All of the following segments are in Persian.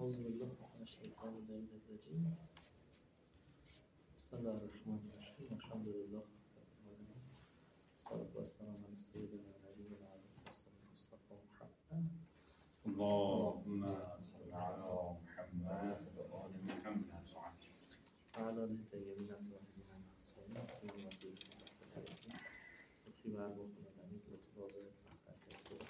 أعوذ بالله من الشيطان الرجيم. بسم الله الرحمن الرحيم. الحمد لله رب العالمين. الصلاة والسلام على سيدنا ونبينا المصطفى محمد. اللهم صل على محمد وآل محمد وعلى آله الطيبين الطاهرين المعصومين سيما في العزيز وفي بعض الأمين وطلاب مختلف.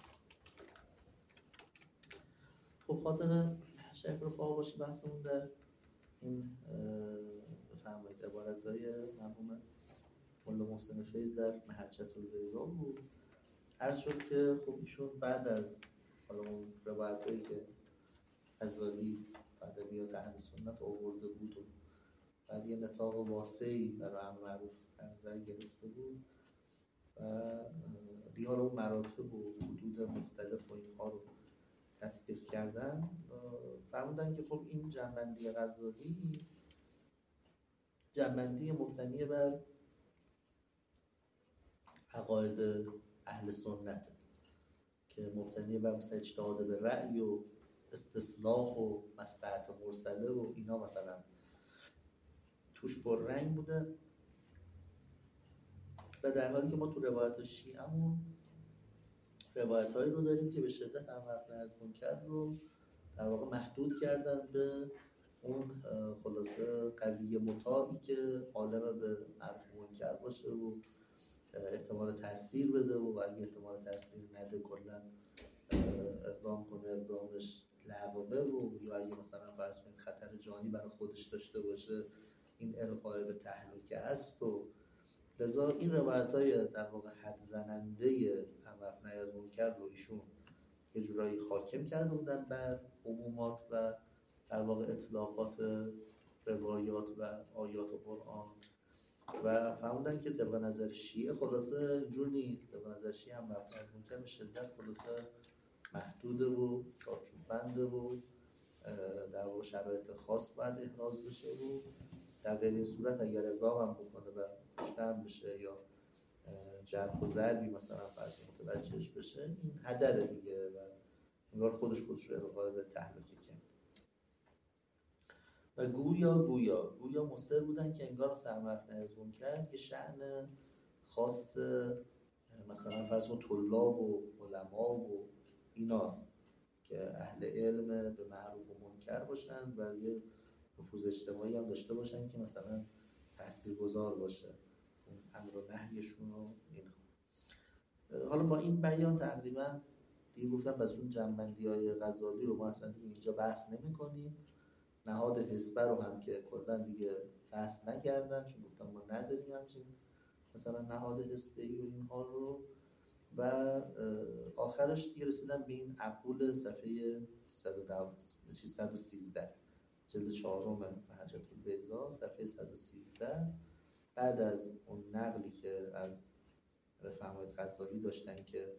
خب خاطر شیخ رفاق باشه بحثمون در این بفرمایید عبارت‌های مرحوم مولا محسن فیض در محجة البیضاء بود. عرض شد که خب ایشون بعد از حالا اون روایت‌هایی که غزالی و ادبیات اهل سنت آورده بود و بعد یه نطاق واسعی برای امر معروف در نظر گرفته بود و دیگه حالا اون مراتب و حدود مختلف و اینها رو تطبیق کردن، فرمودن که خب این جنبندی غزالی جنبندی مبتنی بر عقاید اهل سنت که مبتنی بر مثلا اجتهاد به رأی و استصلاح و مصلحت مرسله و اینا مثلا توش پررنگ بوده، و در حالی که ما تو روایت شیعه‌مون روایت‌هایی رو داریم که به شدت امر از منکر رو در واقع محدود کردن به اون خلاصه قوی مطاعی که عالم به معروف منکر باشه و احتمال تاثیر بده و اگه احتمال تاثیر نده کلا اقدام کنه اقدامش لغوه و یا اگه مثلا فرض کنید خطر جانی برای خودش داشته باشه این ارقای به تهلکه است. و لذا این روایت‌های در واقع حد زننده امر از منکر رو ایشون یه جورایی حاکم کرده بودن بر عمومات و در واقع اطلاقات روایات و آیات قرآن و فهموندن که طبق نظر شیعه خلاصه اینجور نیست. طبق نظر شیعه هم رفت از منکر به شدت خلاصه محدوده و چارچوب بنده و در واقع شرایط خاص باید احراز بشه و در غیر این صورت اگر اقدام هم بکنه و بیشتر بشه یا جرح و ضربی مثلا فرض متوجهش بشه این هدره دیگه و انگار خودش رو ارقای به تهلکه کرد. و گویا مصر بودن که انگار سرمرفت از منکر یه شأن خاص مثلا فرض کن طلاب و علما و ایناست که اهل علم به معروف و منکر باشن و یه نفوذ اجتماعی هم داشته باشن که مثلا تاثیرگذار باشه اون امر و نهیشون و اینها. حالا با این بیان تقریبا دیگه گفتم بس اون جنبندی‌های غزالی رو ما اصلا اینجا بحث نمی‌کنیم. نهاد حزبه رو هم که کلا دیگه بحث نکردن چون گفتم ما نداریم همچین مثلا نهاد حزبه‌ای و اینها رو. و آخرش دیگه رسیدن به این عقول صفحه 313 جلد 4 محجة البیضاء صفحه 113 بعد از اون نقلی که از بفرمایید غزالی داشتن که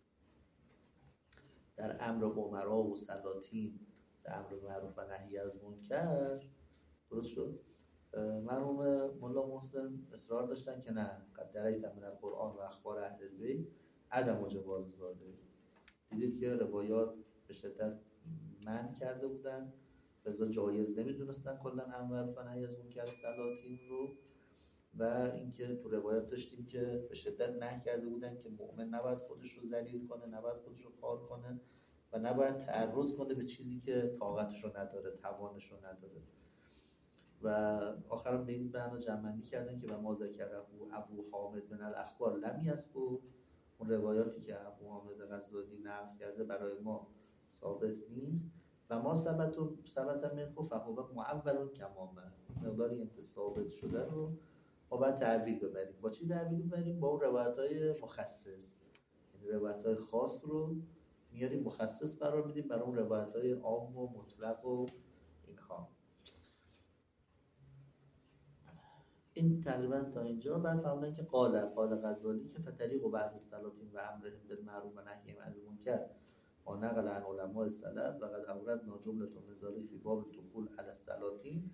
در امر امرا و سلاطین در امر معروف و نهی از منکر درست شد. مرحوم مولا محسن اصرار داشتن که نه قد درایت من القرآن و اخبار اهل البیت عدم جواز زاده. دیدید که روایات به شدت منع کرده بودن لذا جایز نمیدونستن کلا امر معروف و نهی از منکر سلاطین رو. و اینکه تو روایات داشتیم که به شدت نهی کرده بودن که مؤمن نباید خودش رو ذلیل کنه، نباید خودش رو خوار کنه و نباید تعرض کنه به چیزی که طاقتش رو نداره، توانش رو نداره. و آخرام به این معنا جمع‌بندی کردن که و ما ذکره ابو حامد من الاخبار لم یثبت، اون روایاتی که ابو حامد غزالی نقل کرده برای ما ثابت نیست و ما ثبت منه فهو معول کمامه، مقداری که ثابت شده رو ما باید تعویل ببریم. با چی تعویل ببریم؟ با اون روایت‌های مخصص، یعنی روایت‌های خاص رو میاریم مخصص قرار میدیم برای اون روایت‌های عام و مطلق و اینها. این تقریبا تا اینجا. بعد فهمیدن که قال غزالی که فطریق و بعض السلاطین و امرهم بالمعروف و نهی عن المنکر و نقل عن علماء السلف و قد اوردنا جملة من ذلك فی باب الدخول علی السلاطین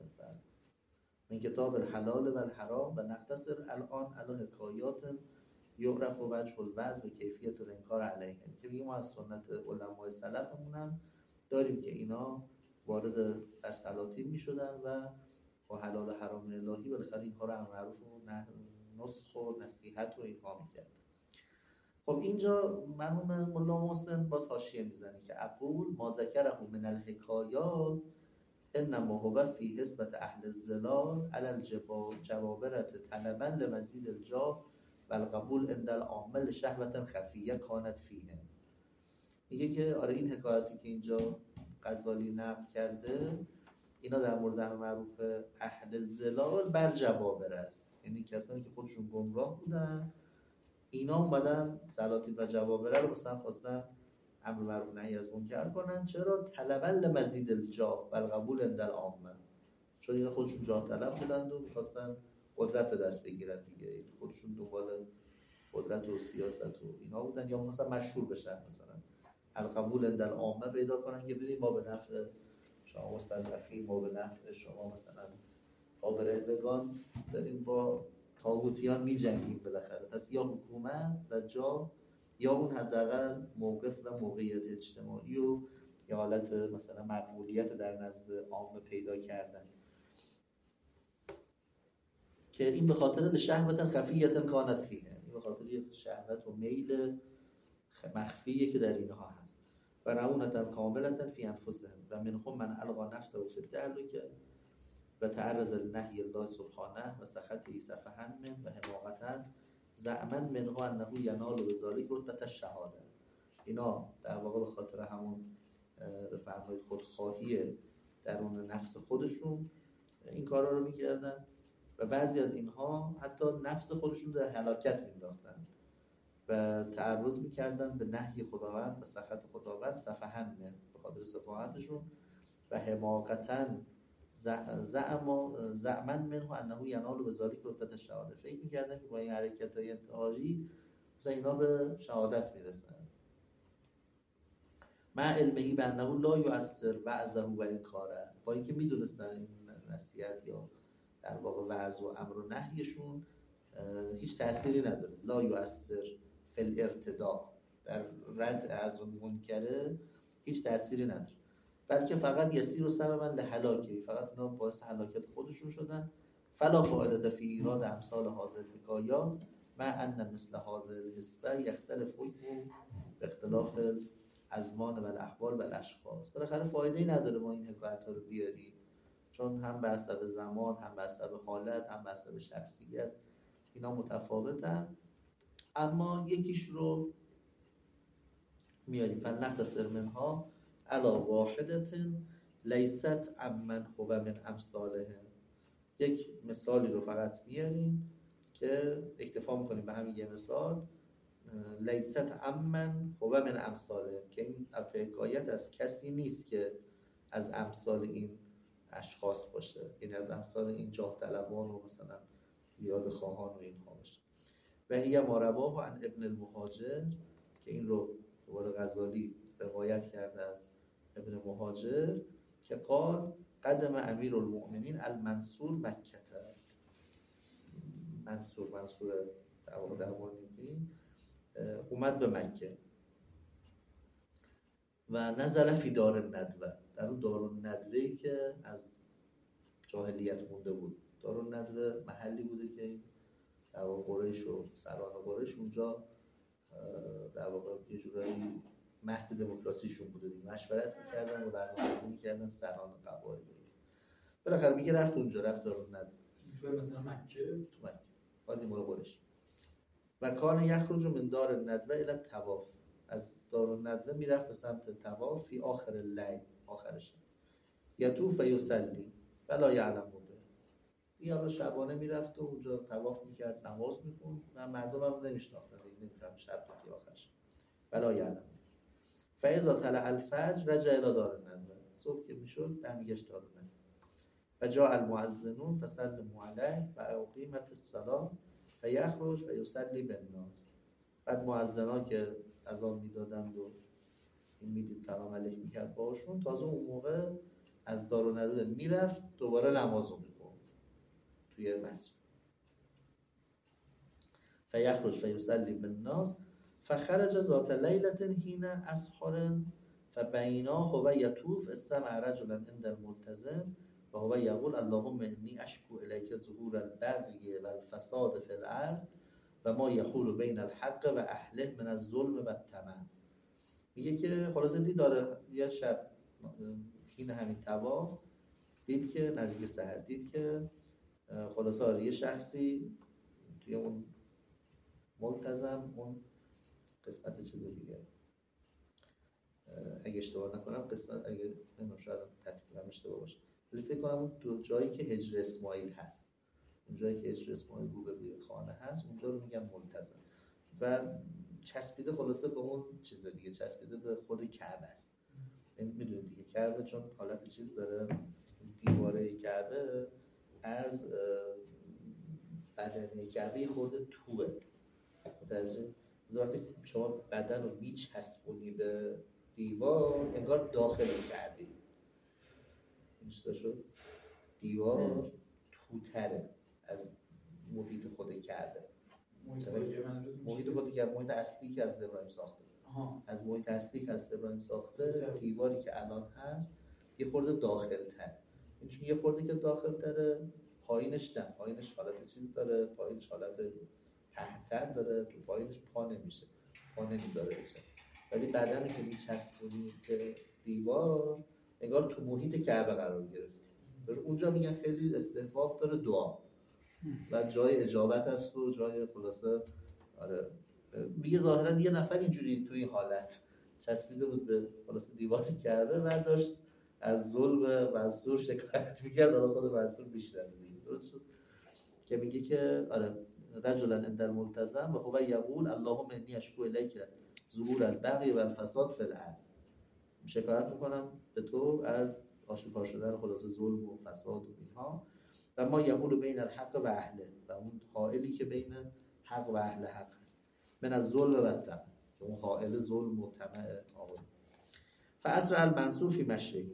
من کتاب الحلال و الحرام و نقتصر الان علی حکایات یعرف و وجه الوضع و کیفیت و انکار علیه، که میگه ما از سنت علمای سلفمون هم داریم که اینا وارد در سلاطین میشدن و با حلال و حرام الهی بالاخره اینها رو امر معروف و نسخ و نصیحت و اینها میکرد. خب اینجا مرحوم ملا محسن باز حاشیه میزنه که اقول ما ذکره من الحکایات انما هو فی حسبت اهل الظلال علی الجوابرة طلبا لمزید الجاه و القبول عند العامل شهوة خفیه کانت فیه. میگه که آره این حکایاتی که اینجا غزالی نقل کرده اینا در مورد امر معروف اهل الظلال بر جوابر است، یعنی کسانی که خودشون گمراه بودن اینا اومدن سلاطین و جوابره رو مثلا خواستن امر معروف نهی از منکر کنن. چرا؟ طلبا لمزید الجاه و القبول عند العامه، چون اینا خودشون جاه طلب بودند و می‌خواستن قدرت به دست بگیرن دیگه، خودشون دنبال قدرت و سیاست و اینا بودن، یا مثلا مشهور بشن، مثلا القبول عند العامه پیدا کنن که ببینید ما به نفع شما مستضعفین، ما به نفع شما مثلا آبرهدگان داریم با طاغوتیان می‌جنگیم بالاخره، پس یا حکومت و جاه یا اون حداقل موقف و موقعیت اجتماعی و یا حالت مثلا مقبولیت در نزد عامه پیدا کردن، که این به خاطر شهوت خفیه کانت فیه، این به خاطر یک شهوت و میل مخفیه که در اینها هست. و رعونتا کاملتا فی انفسهم و منهم من القا نفسه فی التهلک و تعرض لنهی الله سبحانه و سخطه سفها من و حماقتا زعما منه انه ینال بذلک رتبة الشهاده. اینا در واقع به خاطر همون بفرمایید خودخواهی درون نفس خودشون این کارا رو میکردن و بعضی از اینها حتی نفس خودشون در هلاکت مینداختن و تعرض میکردن به نهی خداوند و سخط خداوند سفها من، به خاطر سفاهتشون و حماقتا زعما منه انه ینال بذلک رتبة الشهاده، فکر میکردن که با این حرکت‌های انتحاری مثلا اینا به شهادت میرسن. مع علمه بانه لا یؤثر وعظه و انکاره، با اینکه میدونستن این نصیحت یا در واقع وعظ و امر و نهیشون هیچ تأثیری نداره، لا یؤثر فی الارتداء، در رد از اون منکره هیچ تأثیری نداره، بلکه فقط یسیر و سببا لهلاکی، فقط اینا باعث هلاکت خودشون شدن. فلا فائده فی ایراد امثال هذه الحکایات مع ان مثل هذه الحسبه یختلف حکمه باختلاف الازمان و الاحوال و الاشخاص. بالاخره فایده‌ای نداره ما این حکایت‌ها رو بیاریم، چون هم به حسب زمان، هم به حسب حالت، هم به حسب شخصیت اینا متفاوتن، اما یکیش رو میاریم. فلنقتصر منها علی واحدة لیست عمن هو من امثاله، یک مثالی رو فقط میاریم که اکتفا میکنیم به همین یه مثال، لیست عمن هو من امثاله، که این حکایت از کسی نیست که از امثال این اشخاص باشه، یعنی از امثال این جاه طلبان و مثلا زیاد خواهان و اینها باشه. و هی ما رواه عن ابن المهاجر، که این رو دوباره غزالی روایت کرده از ابن مهاجر که قال قدم امیر المؤمنین المنصور مکه، منصور در واقع دربانی اومد به مکه و نزل فی دار الندوه، در اون دار الندوه‌ای که از جاهلیت مونده بود. دار الندوه محلی بوده که در واقع قریش و سران قریش اونجا در واقع یه جورایی مهد دموکراسیشون بوده دیگه، مشورت می‌کردن و برنامه‌ریزی می‌کردن سران قبایل. بالاخره میگه رفت اونجا، رفت دار الندوه مثلا مکه، تو مکه وادی مال قریش. و کان یخرج من دار الندوه الی الطواف، از دار الندوه میرفت به سمت طواف فی آخر اللیل، آخر شب، یطوف و یصلی ولا یعلم به، یا شبانه میرفت و اونجا طواف میکرد، نماز میخوند و مردم هم نمیشناختن دیگه، نمیفهم شب تا آخر شب، ولا یعلم. فاذا طلع الفجر رجع الی دار الندوه، صبح که میشد برمیگشت دار الندوه. و جاء المؤذنون فسلموا علیه و اقیمت الصلاه فیخرج فیصلی بالناس. بعد مؤذنا که اذان میدادند و این میدید سلام علیک میکرد باشون، تازه اون موقع از دارالندوه میرفت دوباره نماز رو میخوند توی مسجد. فیخرج فیصلی بالناس فخرج ذات لیلة حین اسحر فبیناه و یطوف استمع رجلا عند الملتزم و هو یقول اللهم انی اشکو الیک ظهور البغی و الفساد فی الارض و ما یحول بین الحق و اهله من الظلم و الطمع. میگه که خلاصه دید داره یه شب این همین طواف دید که نزدیک سحر دید که خلاصه یه شخصی توی اون ملتزم، اون قسمت چیز دیگه اگه اشتباه نکنم قسمت، اگه نمیدونم شاید تطبیقم اشتباه باشه ولی فکر کنم اون دو جایی که هجر اسماعیل هست، اون جایی که هجر اسماعیل رو به خانه هست اونجا رو میگن ملتزم و چسبیده خلاصه به اون چیز دیگه، چسبیده به خود کعبه است. میدونید دیگه کعبه چون حالت چیز داره، دیواره کعبه از بدنه کعبه خود توه، متوجه؟ وقتی شما بدن رو میچسبونی به دیوار انگار داخل کعبه اینجا شد، دیوار توتره از محیط خود کعبه. محیط خود کعبه محیط اصلی که از ابراهیم ساخته، از محیط اصلی که از ابراهیم ساخته دیواری که الان هست یه خورده داخل تر، این چون یه خورده که داخل تره پایینش نه، پایینش حالت چیز داره، پایینش حالت تحت‌تر داره، تو پایینش پا نمیشه، پا نمیذاره بشه، ولی بدنی که میچسبونی به دیوار انگار تو محیط کعبه قرار گرفتی. اونجا میگن خیلی استحباب داره دعا و جای اجابت هست و جای خلاصه آره میگه ظاهرا یه نفر اینجوری توی حالت چسبیده بود به خلاصه دیوار کعبه و داشت از ظلم منصور شکایت میکرد، حالا خود منصور بیشتر دیگه درست شد که میگه که آره رجلا عند الملتزم و هو یقول اللهم انی اشکو الیک ظهور البغی و الفساد فی الارض، شکایت میکنم به تو از آشکار شدن خلاصه ظلم و فساد و اینها و ما یحول بین الحق و اهله و اون حائلی که بین حق و اهل حق هست من از ظلم و طمع، اون حائل ظلم و طمع آقا. فاسرع المنصور فی مشی،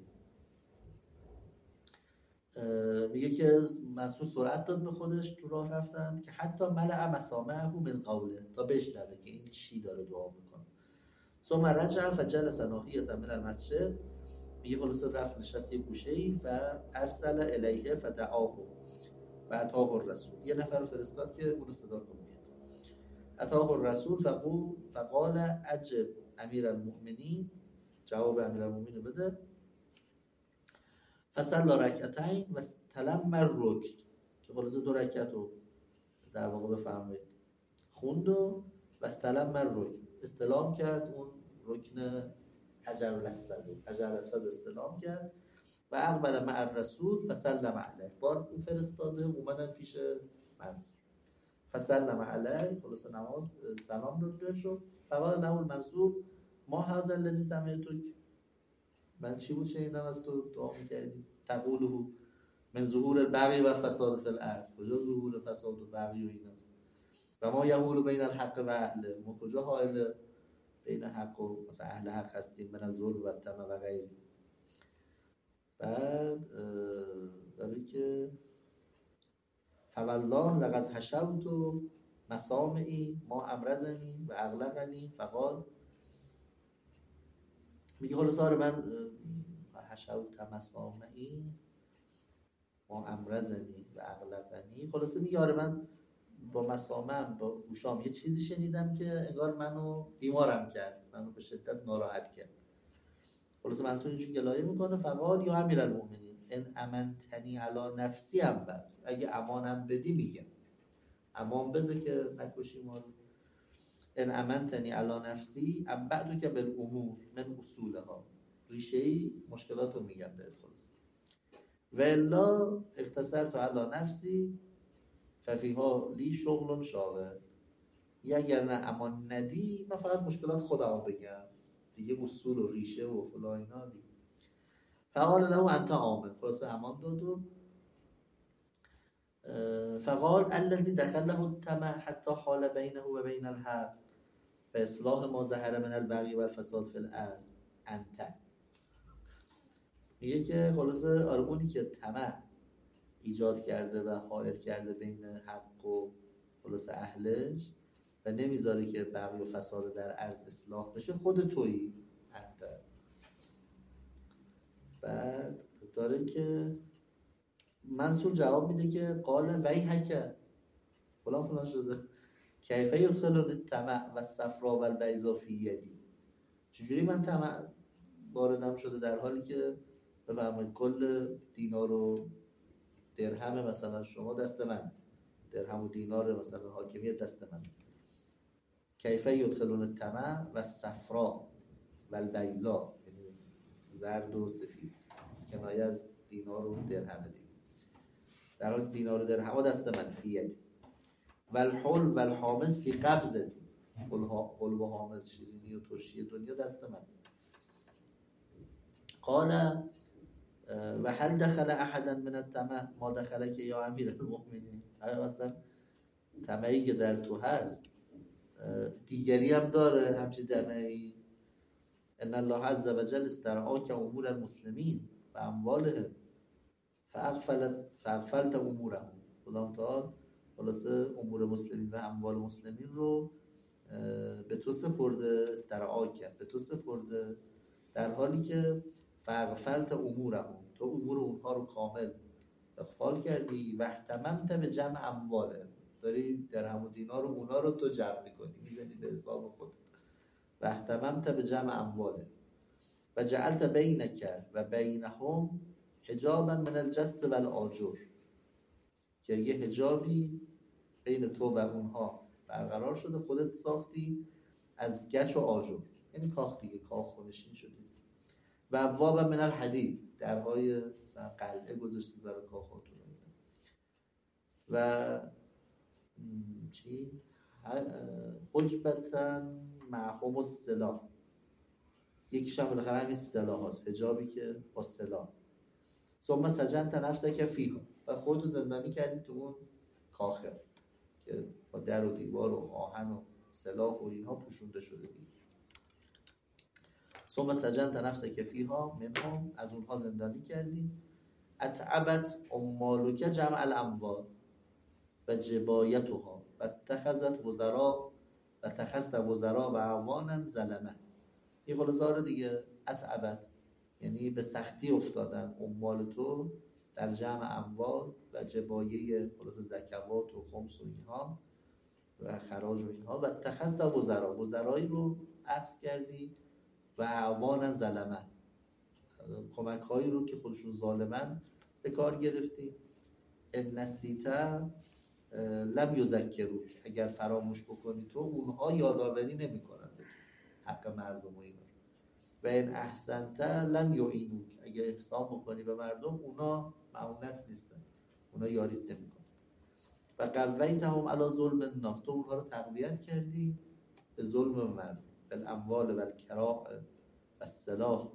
میگه که منصور سرعت داد به خودش تو راه رفتن که حتی ملأ مسامعه من قوله، تا بشنوه که این چی داره دعا میکنه. ثم رجع فجلس ناحیة من المسجد، میگه خلاص رفت نشست یه گوشه‌ای و ارسل الیه فدعاه و اتاه الرسول، یه نفر رو فرستاد که اون رو صدا کنه بیاد. اتاه الرسول فقال عجب امیر المؤمنین، جواب امیر المؤمنین بده. فصلی رکعتین و استلم الرکن، که خلاص 2 رکعت رو در واقع بفرمایید خوند و استلم الرکن، استلام کرد اون رکن حجر الاسود، حجر الاسود استلام کرد و اقبل مع الرسول فسلم علیه، بار اون فرستاده اومدن پیش منصور فسلم علیه، خلاص نماز سلام داد بهش و فقال له المنصور ما هذا الذی سمعتک، من چی بود شنیدم از تو دعا میکردی تقوله من ظهور البغی و الفساد فی الارض، کجا ظهور فساد و بغی و ایناست و ما یحول بین الحق و اهله، ما کجا حائل بین حق و مثلا اهل حق هستیم من از ظلم و طمع و غیره. بعد داره که فوالله لقد حشوت مسامعی ما امرزنی و اغلقنی، فقال میگه خلاص آره من حشوت مسامعی ما امرزنی و اغلقنی، خلاصه میگه آره من با مسامعم با گوشام یه چیزی شنیدم که انگار منو بیمارم کرد، منو به شدت ناراحت کرد. خلاص منصور اینجوری گلایه میکنه فقال یا امیر المؤمنین ان امنتنی علی نفسی بعد، اگه امانم بدی میگم امان بده که نکشی ما رو. ان امنتنی علی نفسی بعدو که بالامور من اصولها، ریشه‌ای مشکلاتو میگم بهت خلاص. و الا اختصرت علی نفسی ففیها لی شغل شاغل، یا اگر نه امان ندی من فقط مشکلات خودم بگم دیگه، اصول و ریشه و فلان اینا دیگه. فقال له انت آمن، خلاصه امان داد و فقال الذي دخله الطمع حتى حال بینه و بین الحق باصلاح ما ظهر من البغی و الفساد فی الارض انت، میگه که خلاصه آره اونی که طمع ایجاد کرده و حائل کرده بین حق و خلاصه اهلش و نمیذاره که بغی و فساد در ارض اصلاح بشه، خود تویی انت. بعد داره که منصور جواب میده که قال ویحک فلان فلان شده کیفه یدخلون الطمع و الصفرا و البیضا فی یدی، چجوری من طمع واردم شده در حالی که بفرمایید کل دینار و درهم مثلا شما دست من، درهم و دینار مثلا حاکمیت دست من. کیفه یدخلون الطمع و الصفرا و البیضا، یعنی زرد و سفید، کنایه از دینار و درهم دیگه، در حال دینار و درهم دست من فی یدی و الحل و الحامض فی قبضتی، حل و حامض شیرینی و ترشی دنیا دست من. قال و هل دخل احدا من الطمع ما دخلک یا امیر المؤمنین، اصلا طمعی که در تو هست دیگری هم داره همچین طمعی. ان الله عز وجل استرعاک امور المسلمین و اموالهم فاغفلت امورهم، خدا تعالی خلاصه امور مسلمین و اموال مسلمین رو به تو سپرده، استرعاک به تو سپرده، در حالی که فاغفلت امورهم تو امور اونها رو کامل اغفال کردی. و اهتممت به جمع اموالهم، داری درهم و دینار و اونا رو تو جمع میکنی میزنی به حساب خودت. و اهتممت به جمع اموالهم و جعلت بینک و بینهم حجابا من الجس و الآجر، که یه حجابی بین تو و اونها برقرار شده، خودت ساختی از گچ و آجر، یعنی کاخ دیگه، کاخ خونشین شدی. و ابواب من الحدید، درهای مثلا قلعه گذاشتی برای کاخاتون. و چی؟ حجبتا معهم السلاح، یکیش هم بالاخره همین سلاح هست، حجابی که با سلاح. ثم سجنت نفسک فیها، و خودتو زندانی کردی تو اون کاخه که با در و دیوار و آهن و سلاح و اینها پوشونده شده دیگه. ثم سجنت نفسک فیها منهم، از اونها زندانی کردی. اتعبت امالک جمع الاموال و جبایتها و اتخذت وزراء و اتخذت وزراء و اعوانا ظلمه. این خلاصه دیگه اتعبت یعنی به سختی افتادن اموال تو در جمع اموال و جبایه خلاص زکوات و خمس و اینها و خراج و اینها. و اتخذت وزراء، وزرایی رو اخذ کردی. و اعوانا ظلمه، کمک هایی رو که خودشون ظالمن به کار گرفتی. ان نسیت لم یذکروک، اگر فراموش بکنی تو اونها یادآوری نمیکنن حق مردم و اینا. و ان احسنت لم یعینوک، اگر احسان بکنی به مردم اونا معونت نیستن، اونا یاریت نمیکنن. و قویتهم علی ظلم الناس، تو اونها رو تقویت کردی به ظلم مردم. بالاموال و الکراء و السلاح،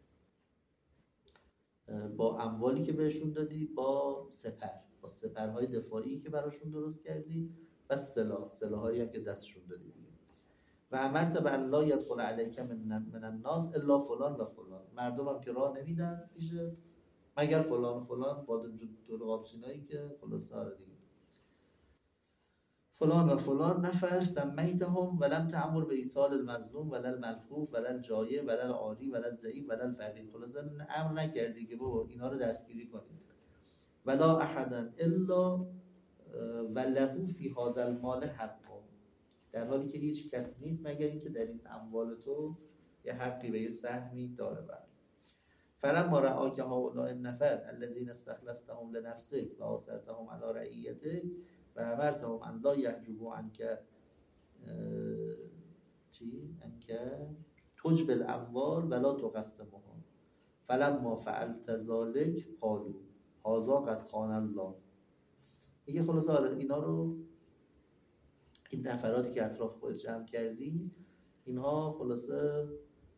با اموالی که بهشون دادی، با سپرهای دفاعی که براشون درست کردی و سلاحایی هم که دستشون دادی دیگه. و امرت به الله یدخل علیک من الناس الا فلان و فلان، مردم هم که راه نمیدن پیشت مگر فلان و فلان، با دور قابچینایی که خلاص ساره دیگه، فلان و فلان نفر سمیتهم ولم تعمر به ایصال المظلوم ولا الملحوف ولا الجایع ولا العاری ولا الضعیف ولا الفقیر، خلاصا امر نکردی که بابا اینا رو دستگیری کنید. ولا احدا الا وله فی هذا المال حق، در حالی که هیچ کس نیست مگر اینکه در این اموال تو یه حقی به یه سهمی داره. بعد فلما رآک هؤلاء النفر الذين استخلصتهم لنفسك وآثرتهم على رعیتك و امرتهم ان لا یحجبوا عنک عنک تجب الاموال ولا تقسمها فلما فعلت ذلك قالوا هذا قد خان الله. میگه خلاص اینا رو، این نفراتی که اطراف خود جمع کردی، اینها خلاصه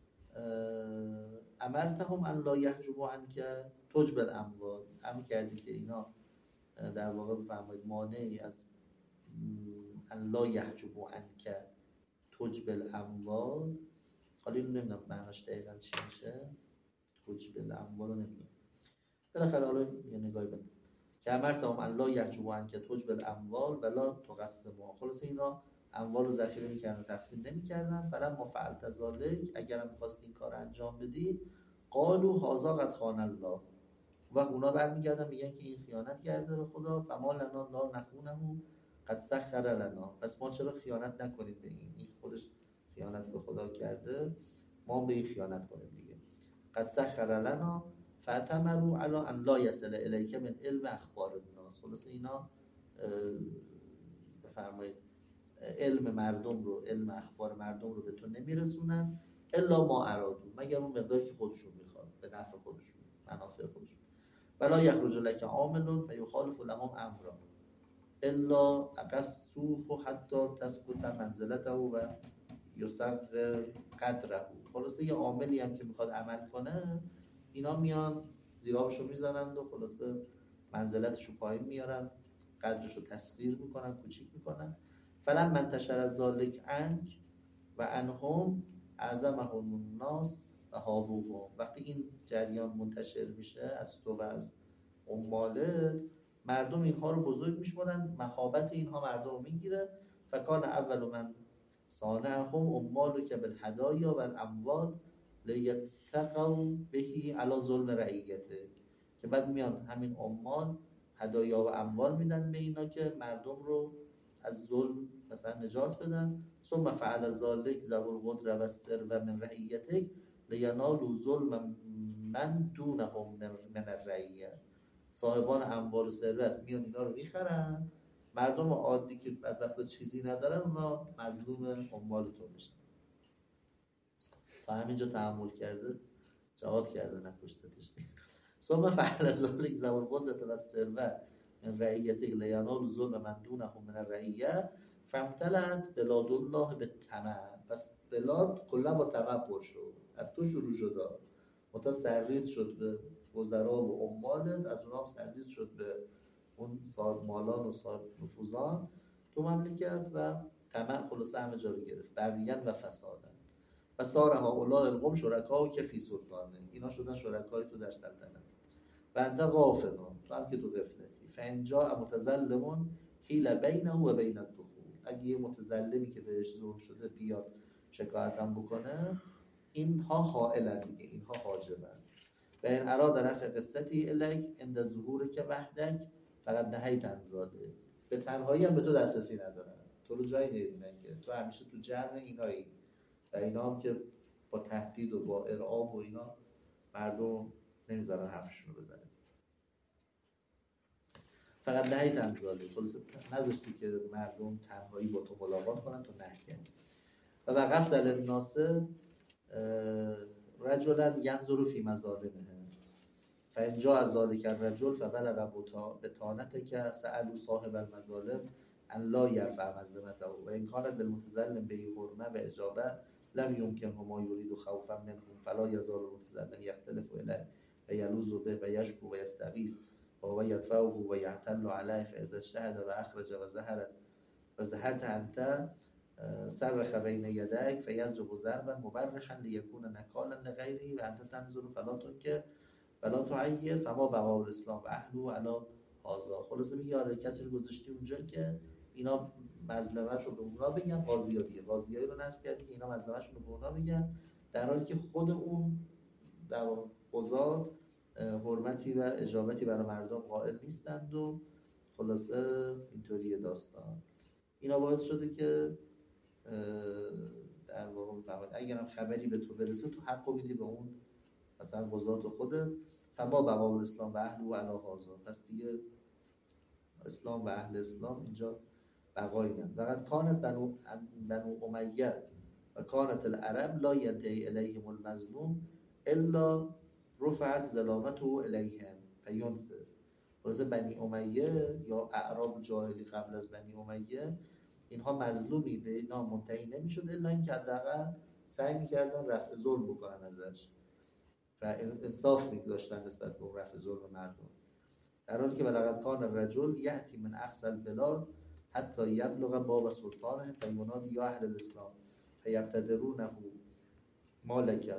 امرتهم ان لا یحجبوا عنک تجب الاموال، امر کردی که اینا در واقع بفرمایید مانعی از ان لا یحجبوا عنک تجب الاموال. حالا اینو نمیدونم معناش دقیقا چی میشه، تجب الاموال رو نمیدونم، بالاخره حالا یه نگاهی بنداز که امرتهم ان لا یحجبوا عنک تجب الاموال ولا تقسمها، خلاص اینا اموال رو ذخیره میکردن تقسیم نمیکردن. فلما فعلت ذلک، اگرم میخواستی این کار انجام بدی، قالوا هذا قد خان الله، و اونا برمیگردن میگن که این خیانت کرده به خدا. فما لنا لا نخونه قد سخر لنا، پس ما چرا خیانت نکنیم به این خودش خیانت به خدا کرده، ما به این خیانت کنیم دیگه. قد سخر لنا فاعتمروا على ان لا يصل الیک من علم اخبار الناس. خلاص اینا بفرمایید علم مردم رو، علم اخبار مردم رو به تو نمیرسونن، الا ما ارادو، مگر اون مقداری که خودشون میخواد، به نفع خودشون، منافع خودشون. ولا یخرج لك عامل فیخالف لهم امرا الا اقصوه حتی تثبت منزلته و یصغر قدره. خلاصه یه عاملی هم که میخواد عمل کنه، اینا میان زیرابشو میزنند و خلاصه منزلتشو پایین میارن، قدرشو تصغیر میکنن، کوچیک میکنن. فلما انتشر ذلک عنک و عنهم اعظمهم الناس و هابوهم. وقتی این جریان منتشر میشه از تو و از عمالت، مردم اینها رو بزرگ میشمارن، مهابت اینها مردم رو میگیره. فکان اول من صانعهم عمالک بالهدایا و الاموال لیتقوا بهی علی ظلم رعیته، که بعد میان همین عمال هدایا و اموال میدن به اینا که مردم رو از ظلم مثلا نجات بدن. ثم فعل ذلک ذو القدر و السر و من رعیتک لینالوا ظلم من دونهم من الرعیه. صاحبان اموال و ثروت میان اینا رو میخرن، مردم عادی که بدبختا چیزی ندارن اونا مظلوم عمالتون میشن. تا همینجا تحمل کرده، جهاد کرده، نکشتتش. ثم فعل ذلک ذو القدرة و السر من رعیتک لینالوا ظلم من دونهم من الرعیه فامتلأت بلاد الله بالطمع. پس بلاد کلا با طمع پر شد، از تو شروع شد، متا سرریز شد به وزرا و عمالت، از اونها سرریز شد به اون صاحب مالان و صاحب نفوذان تو مملکت و طمع خلاصه همه جا رو گرفت، بغیان و فسادن. و صار هؤلاء القوم شرکاء که فی سلطانه، اینا شدن شرکای تو در سلطنت. و انت غافل، تو هم که تو غفلتی. فان جاء متظلم حیل بینه و بین الدخول، اگه یه متظلمی که بهش ظلم شده بیاد شکایتم بکنه، اینها حائلن دیگه، اینها حاجبن. و این اراد رفع قصتی الیک عند ظهور که وحدک فقط نهیت عن ذلک، به تنهایی هم به تو دسترسی ندارن، تو رو جایی نمیدونن که تو همیشه تو جمع اینایی، و اینا هم که با تهدید و با ارعاب و اینا مردم نمیذارن حرفشون رو بزنن. فقط نهیت عن ذلک، خلاص نذاشتی که مردم تنهایی با تو ملاقات کنن، تو نهی کردی. و وقفت للناس رجلا ینظر فی مظالمهم فان جاء ذلک الرجل فبلغ بطانتک سألوا صاحب المظالم ان لا یرفع مظلمته و ان کانت للمتظلم به حرمه و اجابه لم یمکن ما یرید خوفا منهم فلا یزال المتظلم یختلف الیه و یلوذ به و یشکو و یستغیث و یدفعه و یعتل علیه فاذا اجتهد و اخرج و ظهرت انت صرخ بین یدیک فیضرب ضربا مبرحا لیکون نکالا لغیره و انت تنظر فلا تنکر ولا تعیر فما بقاء الاسلام و اهله علی هذا. خلاصه میگه آره کسی رو گذاشتی اونجا که اینا مظلمه‌اش رو به اونا بگن، قاضی‌ها دیگه، قاضیایی رو نصب کردی که اینا مظلمه‌شون رو به اونا بگن، در حالی که خود اون در قضات حرمتی و اجابتی برای مردم قائل نیستند. و خلاصه اینطوری داستان اینا باعث شده که در واقع بفرمایید اگرم خبری به تو برسه تو حقو میدی به اون مثلا قضات خودت. فما بقاء الاسلام و اهله علی هذا، پس دیگه اسلام و اهل اسلام اینجا بقایی ندارن. وقد کانت بنو امیه و کانت العرب لا ینتهی الیهم المظلوم الا رفعت ظلامته الیهم فینصف. خلاصه بنی امیه یا اعراب جاهلی قبل از بنی امیه، اینها مظلومی به اینا منتهی نمیشد الا اینکه حداقل سعی میکردن رفع ظلم بکنن ازش و انصاف می‌داشتن نسبت به رفع ظلم مردم. در حالی که ولقد کان الرجل یأتی من اقصی البلاد حتی یبلغ باب سلطانه فینادی یا اهل الاسلام فیبتدرونه مالک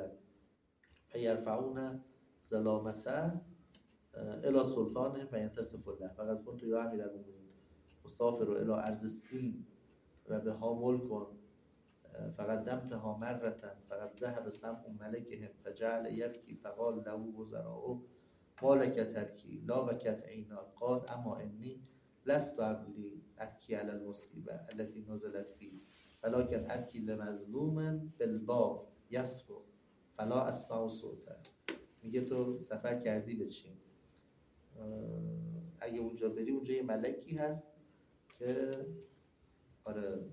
فیرفعون ظلامته الى سلطانه فینتصف له فقط كنت یا امیر المؤمنین مسافر الى ارض السین و به ها ملک فقط دمتها مرتا فقط ذهب سمع ملکهم فجعل یبکی فقال له وزراء ما لک ترکی لا بکت عیناک قال اما انی لست ابکی علی المصیبه التي نزلت بی ولکن ابکی لمظلوم بالباب یصرخ فلا اسمع صوته. میگه تو سفر کردی به چین، اگه اونجا بری اونجا یه ملکی هست که آره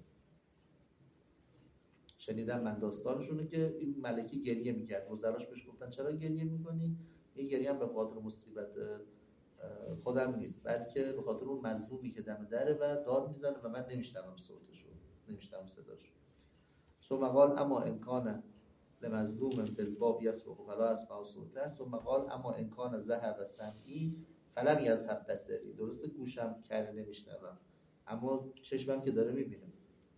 شنیدم من داستانشونه که این ملکی گریه میکرد، وزراش بهش گفتن چرا گریه میکنی؟ این گریه هم به خاطر مصیبت خودم نیست بلکه به خاطر اون مظلومی که دم دره و داد میزنه و من نمیشنوم صوتشو، نمیشنوم صداشو. ثم قال اما امکان لمظلوم بالباب یصرخ فلا اسمع صوته ثم قال اما امکان ذهب سمعی فلم یذهب بصری. درسته گوشم کره نمیشنوم اما چشمم که داره میبینه.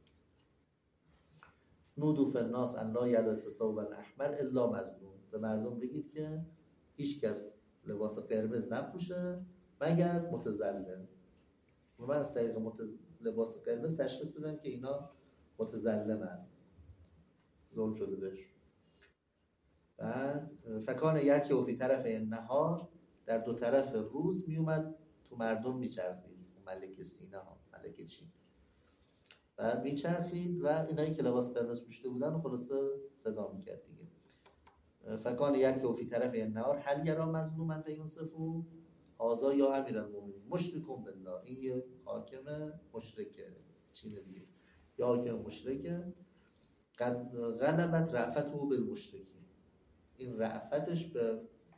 نودوا فی الناس ان لا یلبس ثوبا احمر الا مظلوم. به مردم بگید که هیچ کس لباس قرمز نپوشه مگر متظلم. و من از طریق لباس قرمز تشخیص بدم که اینا متظلمن، ظلم شده بهشون. بعد فکان یکی و فی طرف النهار، در دو طرف روز میومد تو مردم میچرخید. ملک سینا ها، ملک چین. بعد میچرخید و اینایی که لباس قرمز پوشیده بودن خلاصه صدا میکرد دیگه. فکان یکی و فی طرف النهار هل یرا مظلوما فینصفو هذا یا امیرالمومنین مشرکون بالله. این یه حاکم مشرکه چین دیگه، یا حاکم مشرکه قد غلبت رأفته بالمشرکین. این رأفتش به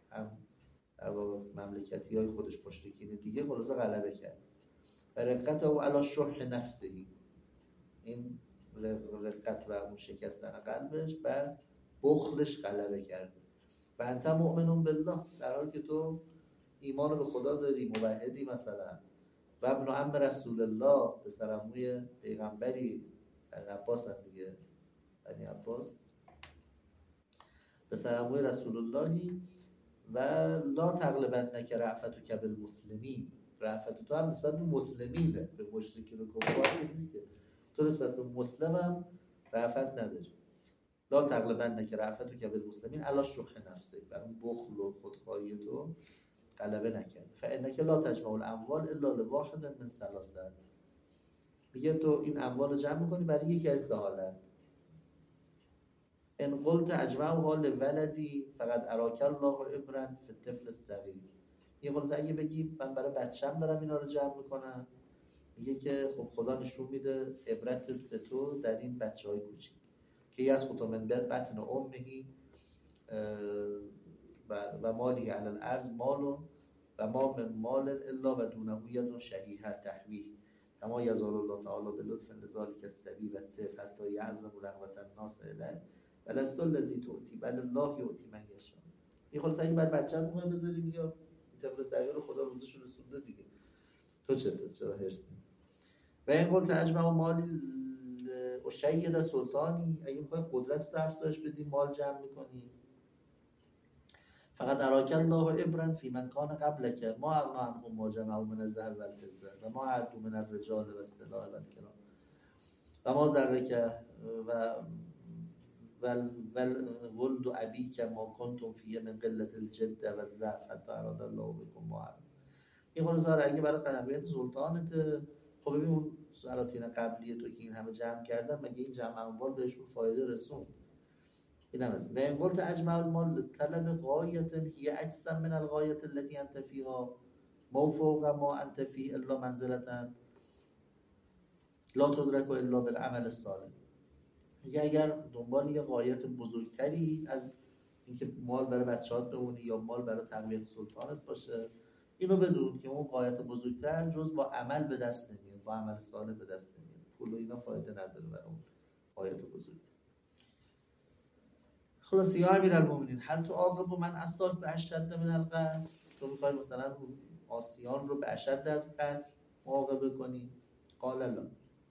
مملکتی های خودش مشرکین دیگه خلاصه غلبه کرد. و رقت او علی شح نفسه، این رقت و اون شکستن قلبش بر بخلش غلبه کرد. و انت مؤمنون بالله، در حالی که تو ایمان به خدا داری، موحدی مثلا. و ابن عم رسول الله، پسر عموی پیغمبری، عباس هم دیگه، بنی عباس، پسر عموی رسول اللهی. و لا تغلبنک رأفتک بالمسلمین، رأفت تو هم نسبت به مسلمینه، به مشرکین و کفار نیست که تو نسبت به مسلم هم رأفت نداری. لا تغلبنک رأفتک بالمسلمین علی شح نفسک، بر اون بخل و خودخواهی تو غلبه نکرد. فانک لا تجمع الاموال الا لواحد من ثلاثه. میگه تو این اموال رو جمع میکنی برای یکی از سه حالت. ان قلت اجمعها لولدی فقد اراک الله عبرا فی الطفل الصغیر. یه خلاص اگه بگی من برای بچه‌م دارم اینا رو جمع میکنم، میگه که خب خدا نشون میده عبرت به تو در این بچهای کوچیک که یسقط من بطن امه و مالی علی الارض مال و ما من مال الا و دونه ید شریحه تحویه کما یزال الله تعالی بلطف لذالک الصبی و الطفل حتی یعظم رغبت الناس الیه ولست الذی تؤتی بل الله یؤتی من یشاء. این خلاص اگه بعد بچه‌ت میخوای بذاری میگه این طفل صغیر رو خدا روزش رسونده دیگه، تو چرا هرسی. و این قلت اجمع مال اشید سلطانی، اگه میخوای قدرت رو افزایش بدی مال جمع میکنی. فقط اراک الله عبرا فی من کان قبلک ما اغنا عنهم ما جمعوا من الذهب والفضه و ما عدوا من الرجال والسلاح والکرام و ما ذرک و ولد ابیک ما کنتم فیه من قلت الجد و الضعف حتی اراد الله بكم ما. این خلاصه اگه برای قدمیت سلطانت، خب ببین اون سلاطین قبلی تو که این همه جمع کردن مگه این جمع اموال بهشون فایده رسوند؟ اینم از و این قلت اجمع المال طلب غایت هی اجسم من الغایت التي انت فيها ما فوق ما انت فيه الا منزلتا لا تدرک الا بالعمل الصالح. میگه اگر دنبال یه غایت بزرگتری از اینکه مال برای بچه‌هات بمونی یا مال برای تقویت سلطانت باشه، اینو بدون که اون غایت بزرگتر جز با عمل به دست نمیاد، با عمل صالح به دست نمیاد. پول و اینا فایده نداره برای اون غایت بزرگ. خلاص یا امیرالمومنین هل تو عاقب من اصلاح به اشد من القتل، تو میخوای مثلا آسیان رو به اشد از قتل معاقبه کنی؟ قال لا.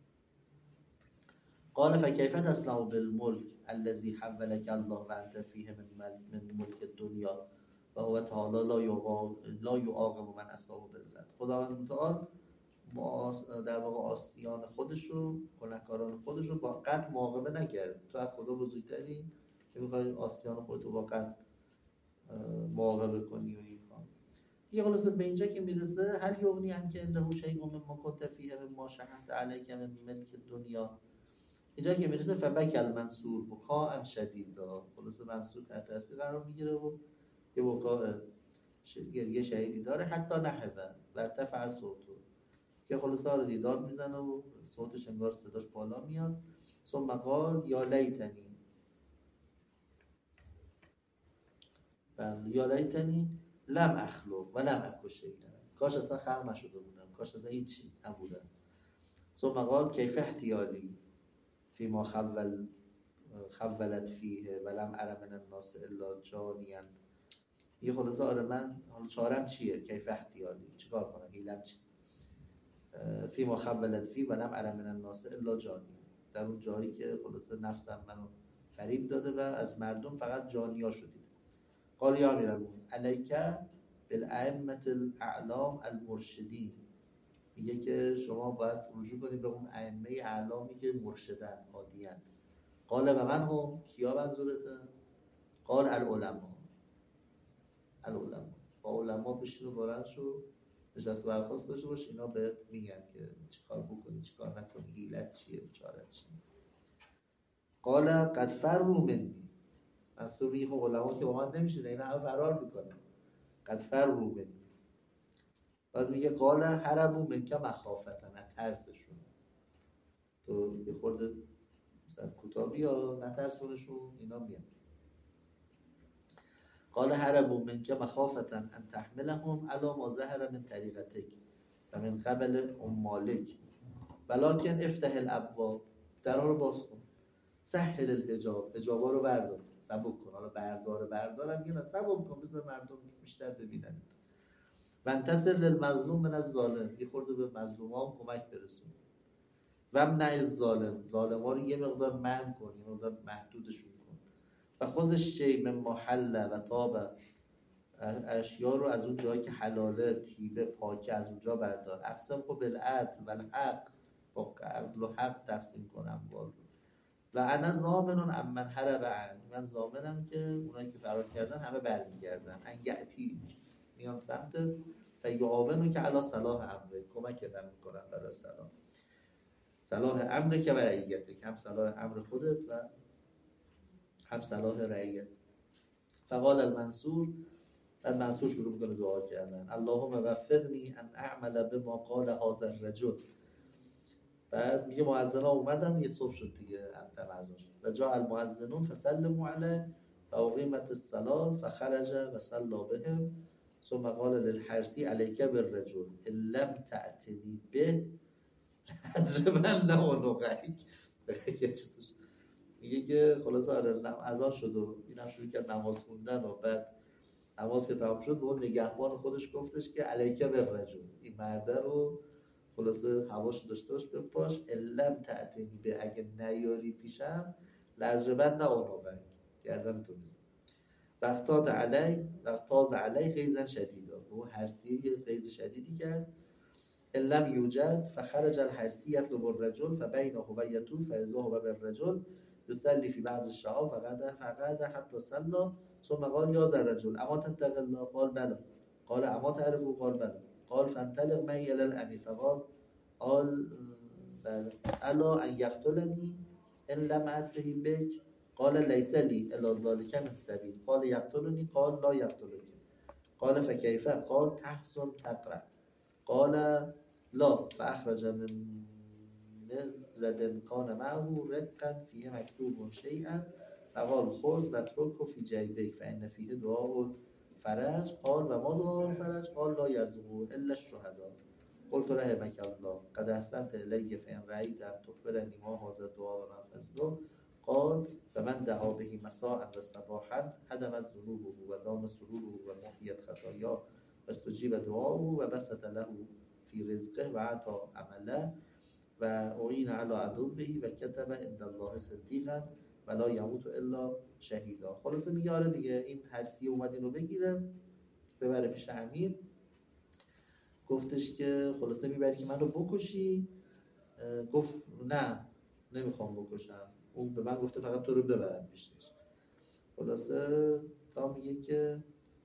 قال فكيف تصنع بالملك الذي حولك الله وانت فيه من ملك الدنيا و هو تعالی لا يعاقب من اصاب بالقتل. خداوند متعال در واقع آسیان خودش رو، گناهکاران خودش رو با قتل معاقبه نکرد. تو از خدا بزرگتری که میخوای آسیان خودت رو با قتل معاقبه کنی و این کار. یه خلاصه به اینجا که میرسه، هل یغنی عنک عنده شیء مما کنت فیه مما شهدت علیک من ملک دنیا. اینجا که میرسه فبک المنصور بکاء شدیدا. خلاصه منصور تحت تاثیر قرار میگیره و یه بکاء گریه شدیدی داره. حتی نحبه و ارتفع صوته، که خلاصه آردی داد میزنه و صوتش انگار صداش بالا میاد. ثم قال یا لیتنی، یا لیتنی لم اخلق و لم اکن شیئا، کاش اصلا خلق نشده بودم، کاش اصلا هیچی نبودم. ثم قال کیف احتیالی فیما خولت فیه ولم ار من الناس الا جانیا. یه خلاصه آره من حالا چارم چیه؟ کیف احتیالی، چیکار کنم؟ هیلم چیه؟ فیما خولت فیه ولم ار من الناس الا جانیا، در اون جایی که خلاصه نفسم منو فریب داده و از مردم فقط جانیا شدید. قال یا امیرالمومنین علیک بالائمة الاعلام المرشدین، میگه که شما باید رجوع کنید به اون ائمه اعلامی که مرشدن، هادیان. قال و من هم، کیا منظورته؟ قال العلماء. با علما بشین و بلند شو، نشست و برخاست داشته باش، اینا بهت میگن که چیکار بکنی چیکار نکنی، حیلت چیه چارت چیه. قال قد فروا منی، منصور میگه خب علما که با من نمیشه، اینا همه فرار میکنن. قد فروا منی، بعد میگه قال هربوا منک مخافتن، ترسشون تو یه خورده مثلا کوتاه بیا نترسونشون، اینا میان. قال هربوا منک مخافة ان تحملهم على ما ظهر من طریقتک و من قبل عمالک ولکن افتح الابواب، درها رو باز کن. سهل الحجاب، حجابا رو بردار، سبک کن. حالا بردارم میگن سبک کن، بذار مردم بیشتر ببینن. و انتصر للمظلوم من الظالم، یه خورده به مظلومان کمک برسون. و امنع الظالم، ظالما رو یه مقدار منع کن، یه مقدار محدودشون کن. و خذ الشیء مما حل و طاب، اشیا رو از اون جایی که حلاله طیبه پاکه از اونجا بردار. اقسم خب بالعدل و الحق، با عدل و حق تقسیم کنم اموال رو. و انا ضامن امن هرب عن، من ضامنم که اونایی که فرار کردن همه برمیگردن. ان یاتی، میان سمت فیعاونو که علی صلاح امره، کمکت میکنن برای صلاح امر که و رعیته، هم صلاح امر خودت و هم صلاح رعیت. فقال المنصور، بعد منصور شروع میکنه دعا کردن. اللهم وفقنی ان اعمل بما قال هذا الرجل. بعد میگه مؤذنا اومدن، یه صبح شد دیگه، اذان شد. و جاء المؤذنون فسلموا علیه فاقیمت الصلاه فخرج وصلى بهم ثم قال للحرسی علیک بالرجل ان لم تأتنی به از من عنقک. میگه که خلاص آره اذان شد و اینم شروع کرد نماز خوندن و بعد نماز که تمام شد به اون نگهبان خودش گفتش که علیکه بالرجل، این مرده رو خلاصه هواشو داشته باش بپاش. لم تأتنی به، اگه نیاری پیشم لازربن نه عنقک، گردن تو میزن. وقتاز علی غیظا شدیدا، و حرسی یه غیظ شدیدی کرد. لم یوجد فخرج الحرسی یطلب الرجل فبینه و یطوف فاذا هو بالرجل یصلی فی بعض الشعاب فقعد حتی صلی ثم قال یا ذا الرجل اما تتق الله؟ قال بلى. قال اما تعرفه؟ قال بلى. قال فانطلق معي الى الامیر فقال بلى الا ان یقتلنی ان لم اتره بک؟ قال لیس لی الا ذلك من سبیل. قال یقتلنی؟ قال لا یقتلک. قال فکیف؟ قال تحسن تقرأ. قال لا فاخرج من مزرد کان معه رقا فیه مکتوب شیئا فقال خذ واترکه فی جیبک فان فیه دعاء الفرج. قال و ما دعاء الفرج؟ قال لا یرزقه الا الشهداء. قلت رحمک الله قد احسنت الی فان رأیت ان تخبرنی ما هذا الدعاء و ما فضله. قال فمن دعا به مساء و صباحا هدمت ذنوبه و دام سروره و محیت خطایا و استجیب دعاءه و بسط له فی رزقه و عطا عمله و اعین علی عدوه و کتب عند الله صدیقا و لا یموت الا شهیدا. خلاصه میگه آره دیگه این حرسی اومد اینو بگیره ببره پیش امیر گفتش که خلاصه میبری که منو بکشی. گفت نه نمیخوام بکشم. اون به من گفته فقط تو رو ببرم پیشش. خلاصه تا میگه که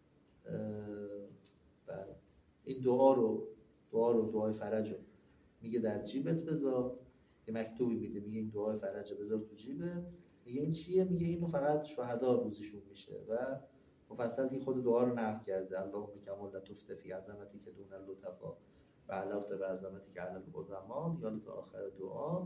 بله این دعای فرج رو میگه در جیبت بذار. یه مکتوبی میده میگه این دعای فرج بذار تو جیبت. میگه این چیه؟ میگه اینو فقط شهدا روزشون میشه و مفصل این خود دعا رو نقل کرده. اللهم کمال لطفت فی عظمتی که دون اللطفا و علفت به عظمتی که علل العظما یا تا آخر دعا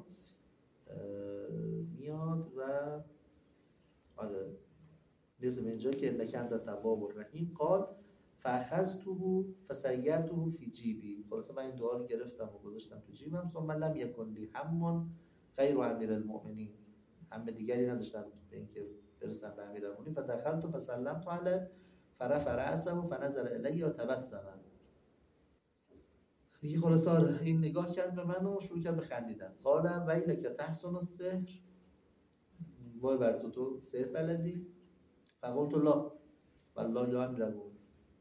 میاد و آره میرسه به اینجا که انک انت التواب الرحیم قال فاخذته فسیرته فی جیبی. خلاصه من این دعا رو گرفتم و گذاشتم تو جیبم. ثم لم یکن لی هم غیر امیر المؤمنین، هم دیگری نداشتم به اینکه برسم به امیرالمومنین. فدخلت فسلمت علیه فرفع رأسه فنظر الی و تبسم. میگه خلاصه آره این نگاه کرد به من و شروع کرد به خندیدن. قال ویلک تحسن السحر، وای بر تو سحر بلدی؟ فقلت لا والله یا امیرالمومنین.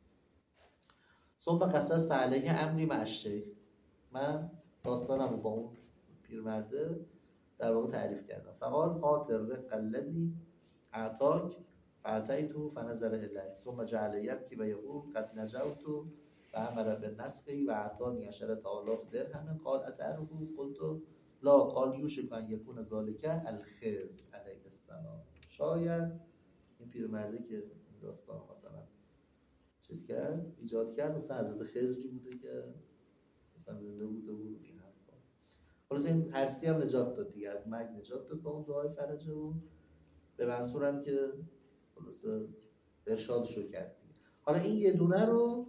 ثم قصصت علیه امری مع الشیخ، من داستانمو با اون پیرمرده در واقع تعریف کردم. فقال هات الرق الذی اعطاک فاعطیته فنظر الیه ثم جعل یبکی و یقول قد نجوت و امر بالنسخ و اعطانی 10,000 درهم. قال اتعرفه؟ قلت لا. قال یوشک ان یکون ذلک الخضر علیه السلام. شاید این پیرمرده که این داستان مثلا چیز کرد ایجاد کرد مثلا حضرت خضری بوده که مثلا زنده بوده و این حرفا. خلاص این ترسی هم نجات داد دیگه، از مرگ نجات داد با اون دعای فرجه و به منصور هم که خلاص ارشادشو کرد دیگه. حالا این یه دونه رو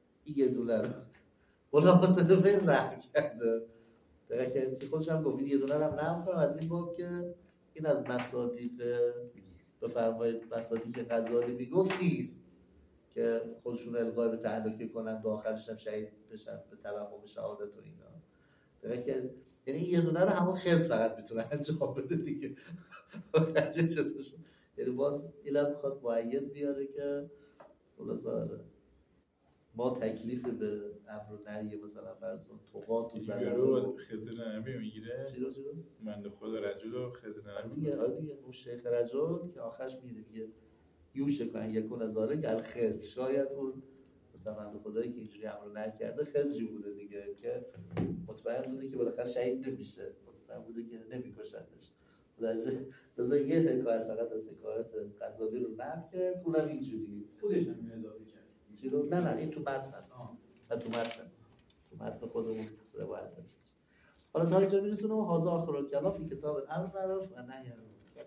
خلاصه فیض رحم کرده دیگه که خودش هم گفت یه دونه رو هم نرم کنم از این باب که این از مصادیق بفرمایید مصادیق غزالی میگفتیست که خودشون القای به تهلکه کنند و آخرش هم شهید بشن به توهم شهادت و اینا. دیگه یعنی این یه دونه رو همون خضر فقط میتونه انجام بده دیگه. متوجه چطور شد؟ یعنی باز ایلم میخواد مؤید بیاره که خلاصه ما تکلیف به امر و نهی مثلا فرض کن طغات و زلال خضر نبی میگیره. چی رو؟ من خود رجل و خضر نبی دیگه اون شیخ رجل که آخرش میگه یوشک ان یکون ذلک الخضر. شاید اون مثلا بنده خدایی که اینجوری امر و نهی کرده خضری بوده دیگه که مطمئن بوده که بالاخره شهید نمیشه، مطمئن بوده که نمیکشندش. لذا یه حکایت فقط از حکایت غزالی رو نقل کرد، اونم اینجوری خودش هم اضافه کرد. چی رو؟ نه این تو متن هست. نه تو متن هست. تو متن خودمون روایت هست. حالا تا اینجا میرسونه و هازا آخر الکلام فی کتاب الامر معروف و نهی عن المنکر.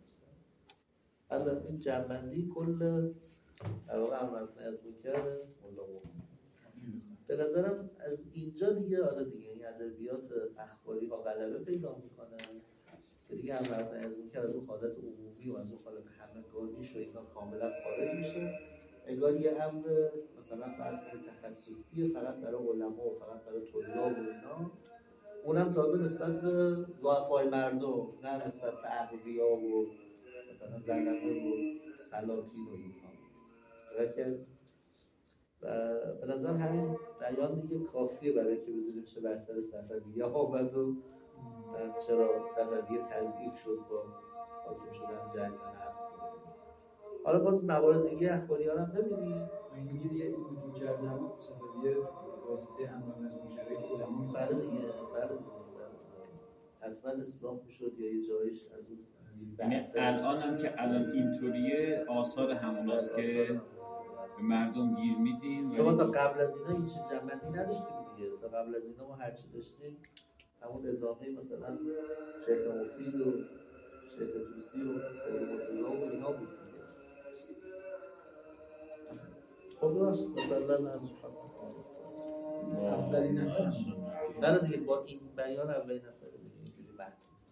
حالا این جمع‌بندی کل در واقع امر از منکر مولا به نظرم از اینجا دیگه آره دیگه این ادبیات اخباری ها غلبه پیدا میکنه که دیگه امر از منکر از اون حالت عمومی و از اون حالت همگانیش و اینا کاملا خارج میشه. انگار یه امر مثلا فرض کنید تخصصی فقط برای علما و فقط برای طلاب و اینا، اونم تازه نسبت به ضعفای مردم، نه نسبت به اغبیا و مثلا زنمه و سلاطین و اینها. که به نظر همین بیان دیگه کافیه برای که بدونیم چه بر سر صفویه آمد و چرا صفویه تضعیف شد با حاکم شدن جریان اخباری. حالا باز موارد دیگه اخباری ها رو هم ببینیم. این میگه دیگه این وجود کرده هم صفویه واسطه امر از منکر که علما بله دیگه حتما اسلام میشد یا یه جایش از اون یعنی الان هم که الان اینطوریه آثار هموناست که به مردم گیر میدیم. شما تا قبل از اینا هیچ جنبندی نداشتیم دیگه. تا قبل از اینا ما هرچی داشتیم همون ادامه مثلا شیخ مفید و شیخ توسی و سید مرتضی و اینا بود دیگه. خب راست مثلا از اولین نفر بله دیگه با این بیان اولین نفر دیگه اینجوری بحث.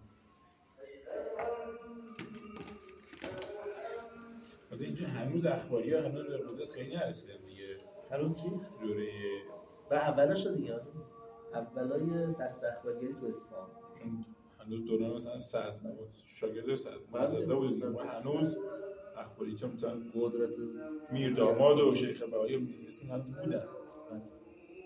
از اینجا هنوز اخباری ها هنوز به قدرت خیلی نرسیدن دیگه. هنوز چی؟ دوره و اولش دیگه اولای دست اخباری تو اصفهان، چون هنوز دوران مثلا سعد شاگرد سعد مازده بودیم و هنوز اخباری که مثلا قدرت میرداماد و شیخ بهایی اسم هنوز بودن.